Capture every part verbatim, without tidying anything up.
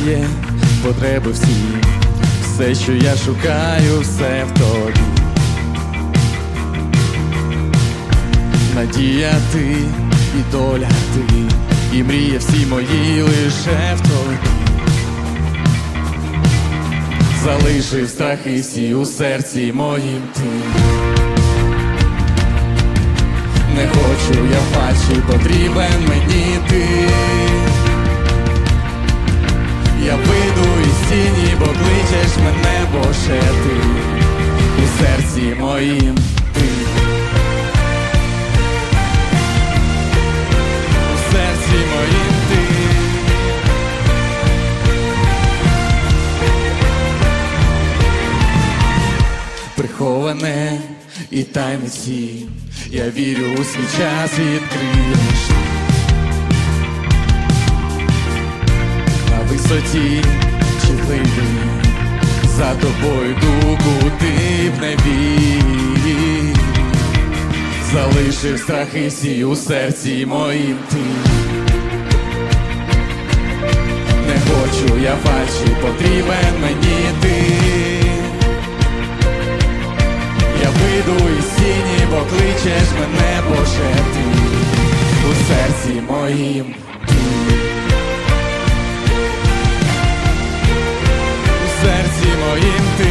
моє потреби всі, все, що я шукаю, все в тобі. Надія ти і доля ти, і мрії всі мої лише в тобі. Залишив страхи всі у серці моїм ти. Не хочу я фальші, потрібен мені ти. Я вийду із тіні, бо кличеш мене, бо ще ти у серці моїм ти. У серці моїм ти. Приховане і тайниці, я вірю, у свій час відкриєш. На висоті чи глибині, за тобою йду, куди б не вів. Залишив страхи всі у серці моїм ти. Не хочу я фальші, потрібен мені ти. Я вийду із тіні, бо кличеш мене, бо ще ти у серці моїм ти. У серці моїм ти.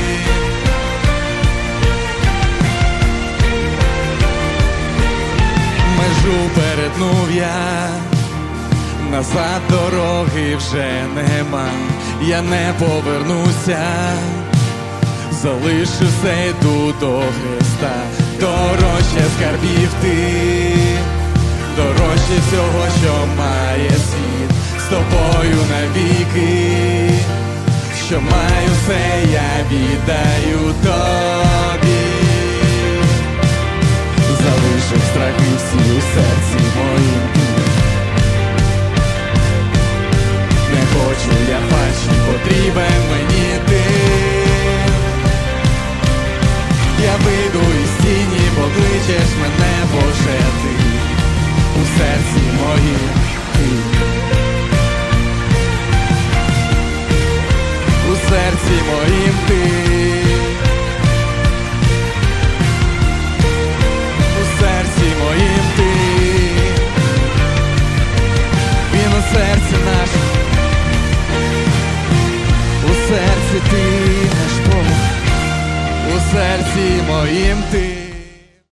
Межу перетнув я, назад дороги вже нема, я не повернуся. Залишу все, йду до Христа. Дорожче скарбів ти, дорожче всього, що має світ. З тобою навіки, що маю все, я віддаю тобі. Залишив страхи всі у серці моїм ти. Не хочу я фальші, потрібен мені ти. Я вийду із тіні, бо кличеш мене, бо ще ти у серці моїм ти. У серці моїм ти. У серці моїм ти. Він у серці нашому, у серці ти наш Бог. У серці моїм ти.